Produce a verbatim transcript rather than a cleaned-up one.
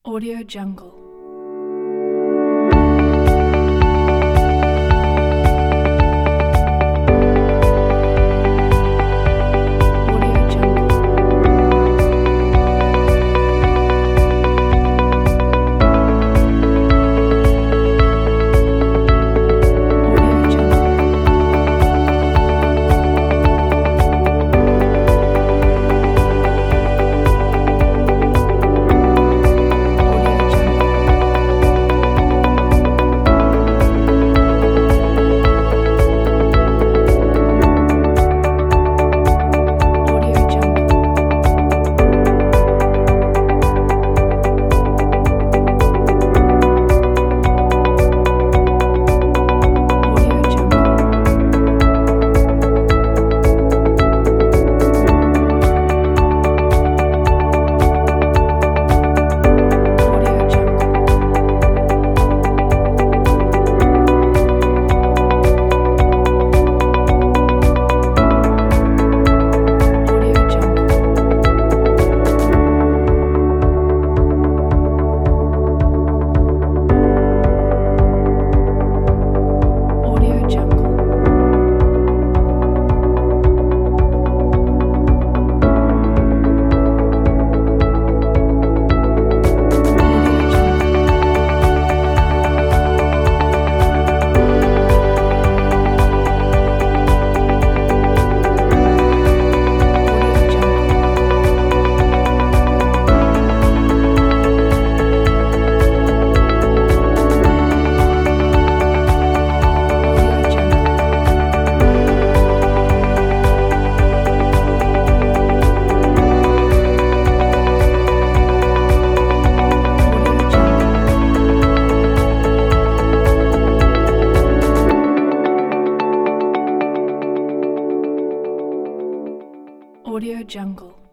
Audio Jungle. Audio Jungle. Audio Jungle. Audio Jungle. Audio Jungle. Audio Jungle. Audio Jungle. Audio Jungle. Audio Jungle. Audio Jungle. Audio Jungle. Audio Jungle. Audio Jungle. Audio Jungle.